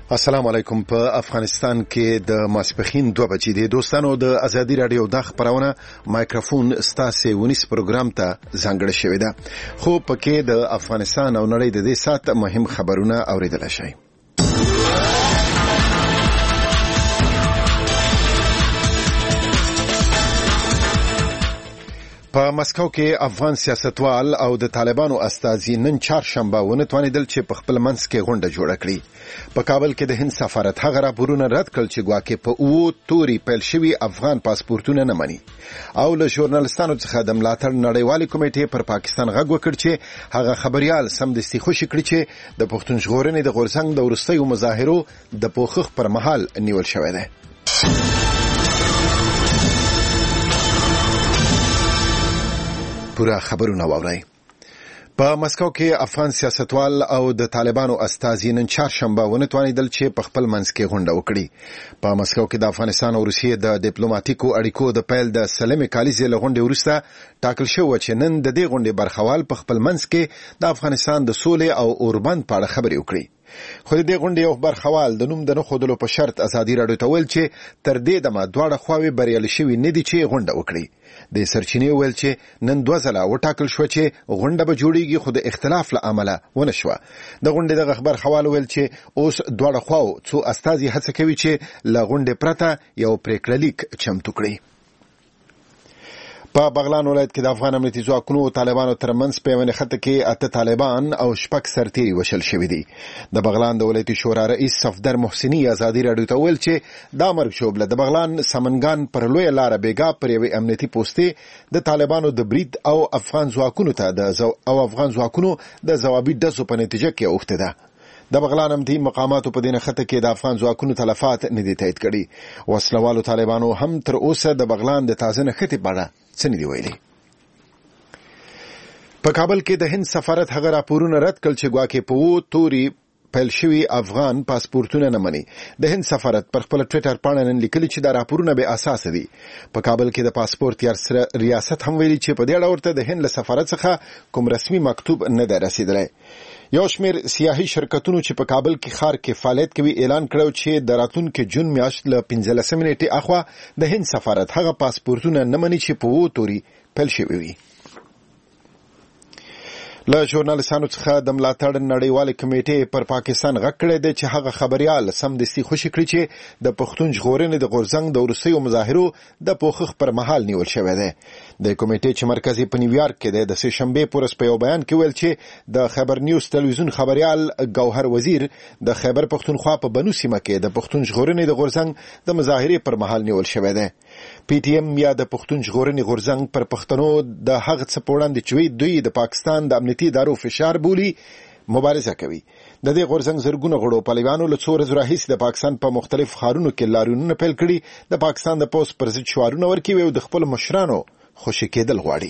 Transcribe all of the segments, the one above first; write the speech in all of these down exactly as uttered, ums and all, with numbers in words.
السلام علیکم. په افغانستان کې د ماسپخین دوه بجې د دوستانو د ازادي رادیو د خبرونه مایکروفون ستاسو ونیس پروګرام ته ځانګړی شوی دی، خو پکې د افغانستان او نړۍ د دې سات مهم خبرونه اوریدل شي. په مسکو کې افغان سیاستوال او د طالبانو استازي نن چهارشنبه ونه توانیدل چې په خپل منځ کې غونډه جوړه کړي. په کابل کې د هند سفارت هغه راپورونه رد کړل چې ګواکې په اوو توري پیل شوي افغان پاسپورتونه نه مني، او له ژورنالستانو څخه د ملاتړ نړیوالې کمیټې پر پاکستان غږ وکړ چې هغه خبريال سمدستي خوشي کړي چې د پښتون ژغورنې د غورځنګ د وروستیو مظاهرو د پوښښ پر مهال نیول شوی دی. پورا خبرونه واورئ. په مسکو کې افغان سیاستوال او د طالبانو استازي نن چهارشنبه ونه توانیدل چې په خپل منځ کې غونډه وکړي. په مسکو کې د افغانستان او روسیې د ډیپلوماټیکو اړیکو د پیل د سلمې کالیزې له غونډې وروسته ټاکل شوی چې نن د دې غونډې برخوال په خپل منځ کې د افغانستان د سولې او اوربند په اړه خبرې وکړي. خو د دې غونډې یو برخوال د نوم د نه ښودلو په شرط ازادي راډیو ته ویل چې تر دې دمه دواړه خواوې بریالي شوي نه دي چې غونډه وکړي. د سرچینې ویل چې نن دوه ځله وټاکل شو چې غونډه به جوړیږي، خو د اختلاف له امله ونه شوه. د غونډې د خبر حواله ویل چې اوس دواړه خواو څو استازي هڅه کوي چې له غونډې پرته یو پریکړه لیک چمتو کړي. په بغلان ولایت کې د افغان امنیتي ځواکونو او طالبانو ترمنځ په یوه نښته کې اته طالبان او شپږ سرتیري وشل شوي دي. د بغلان د ولایتي شورا رئیس صفدر محسني ازادي راډیو ته ویل چې دا مرګ شوبله د بغلان سمنګان پر لویه لاره بیګا پر یوې امنیتي پوستې د طالبانو د برید او افغان ځواکونو ته د او افغان ځواکونو د ځوابي ډزو په نتیجه کې اوښته ده. د بغلان امنیتي مقاماتو په دې نښته کې د افغان ځواکونو تلفات نه دي تایید کړي. وسلوالو طالبانو هم تر اوسه د بغلان د تازه نښتې په اړه څه نه دي ویلي. په کابل کې د هند سفارت هغه راپورونه رد کړل چې ګواکې په اوو توري پیل شوي افغان پاسپورتونه نه مني. د هند سفارت پر خپل ټویټر باندې نن لیکلي چې دا راپورونه به اساس دي. په کابل کې د پاسپورت یار ریاست هم ویلي چې په دې اړه ورته د هند له سفارت څخه کوم رسمي مکتوب نه دی رسیدلی. یو شمیر سیاحي شرکتونو چې په کابل کې ښار کې فعالیت کوي اعلان کړو چې د راتلونکي جون میاشت له پنځلسمې نیټې اخوا د هند سفارت هغه پاسپورتونه نه مني چې په اوو توري پیل شوي وي. له ژورنالستانو څخه د ملاتړ نړیوالې کمیټې پر پاکستان غږ کړی دی چې هغه خبريال سمدستي خوشي کړي چې د پښتون ژغورنې د غورځنګ د وروستیو مظاهرو د پوښښ پر مهال نیول شوی دی. د کمیټې چې مرکز په نیویارک کې دی د سه شنبې پورس په یو بیان کې ویل چې د خبر نیوز تلویزیون خبريال ګوهر وزیر د خیبر پښتونخوا په بنو سیمه کې د پښتون ژغورنې د غورځنګ د مظاهرې پر مهال نیول شوی دی. پی ټی ایم یا د پښتون ژغورنې غورځنګ پر پښتنو د هغه څه په وړاندې چې دوی د پاکستان د امنیتي ادارو فشار بولی مبارزه کوي. د دې غورځنګ زرګونه غړو پهلوانو له څو ورځو راهیسې د پاکستان په مختلف ښارونو کې لاریونونه پیل کړي، د پاکستان د پوس پر ضد شعارونه ورکوي او د خپل مشرانو خوشي کېدل غواړي.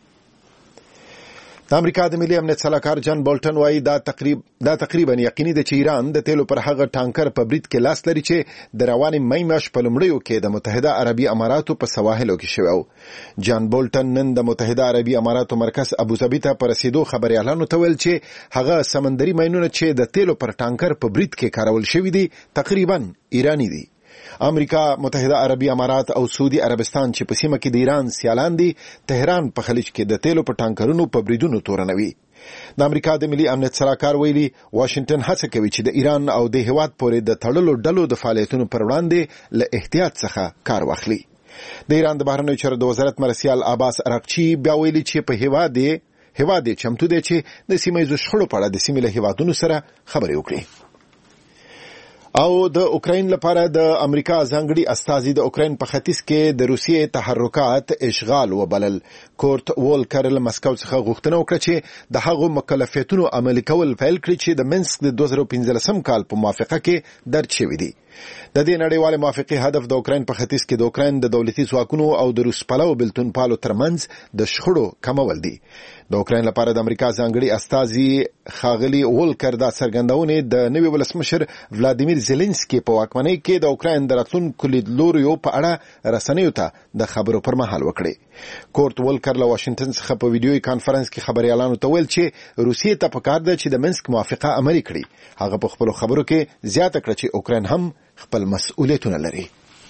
د امریکا د ملي امنیت سلاکار جان بولټن وايي دا تقریبا دا تقریبا یقیني ده چې ایران د تیلو پر هغه ټانکر په برید کې لاس لري چې د روانې مې میاشت په لومړیو کې د متحده عربي اماراتو په سواحلو کې شوی و. جان بولټن نن د متحده عربي اماراتو مرکز ابوظبي ته پر رسیدو خبريالانو ته ویل چې هغه سمندري ماینونه چې د تیلو پر ټانکر په برید کې کارول شوی دي تقریبا ایرانی دي. امریکا، متحده عربي امارات او سعودي عربستان چې په سیمه کې د ایران سیالان دي، تهران په خلیج کې د تیلو په ټانکرونو په بریدونو تورنوي. د امریکا د ملي امنیت سلاکار ویلي واشنگټن هڅه کوي چې د ایران او د هیواد پورې د تړلو ډلو د فعالیتونو پر وړاندې له احتیاط څخه کار واخلي. د ایران د بهرنیو چارو د وزارت مرسیال عباس اراقچي بیا ویلي چې په هیواد هیواد چمتو دی چې د سیمه ییزو شخړو په اړه د سیمې له هیوادونو سره خبرې وکړي. او د اوکراین لپاره د امریکا ځانګړي استازي د اوکراین په ختیځ کې د روسیې تحرکات اشغال وبلل. کورت وولکر له مسکو څخه غوښتنه وکړه چې د هغو مکلفیتونو عملي کول پیل کړي چې د منسک د دوه زره پنځلسم کال په موافقه کې درج شوي دي. د دې نړیوال موافقه هدف د اوکرين په ختیځ کې د اوکرين د دولتي ځواکونو او د روس پلو بلتون پالو ترمنځ د شخړو کمول دي. د اوکرين لپاره د امریکا ځانګړي استازي خاغلی وولکر دا څرګندونه د نوي ولسمشر ولادیمیر زيلنسکي په واکمنۍ کې د اوکرين د راتلونکو لیدلوریو په اړه رسنیو ته د خبرو پر مهال وکړي. کورت وولکر له واشنگټن څخه په ویډیوي کانفرنس کې خبريالانو ته ویل چې روسیې ته پکار ده چې د منسک موافقه عملي کړي. هغه په خپل خبرو کې زیاته کړه چې اوکرين هم خپل مسؤلیتونه لري.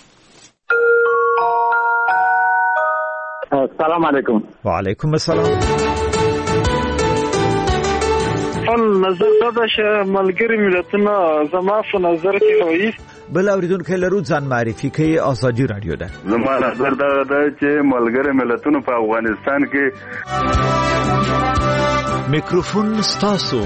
السلام علیکم. وعلیکم السلام. خپل نظر دا چې ملګری ملتونه زما په نظر کې وایي بل اوریدونکو لرو ځان معرفي کوي. ازادي رادیو ده. زما نظر دا ده چې ملګری ملتونه په افغانستان کې میکروفون ستاسو.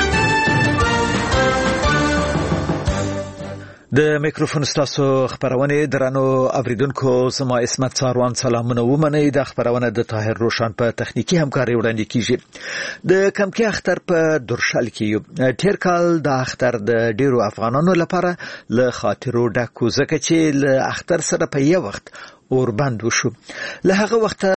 د میکروفون ستاسو خبرونه درنو اوریدونکو زما اسمت ساروان سلامونه ومنئ. د خبرونه د طاهر روشن په تخنیکی همکاري وړاندې کیږي. د کمکی اختر په درشل کې تیر کال د اختر د ډیرو افغانانو لپاره له خاطرو ډکو ځکه چې له اختر سره په یو وخت اوربند وشو. له هغه وخت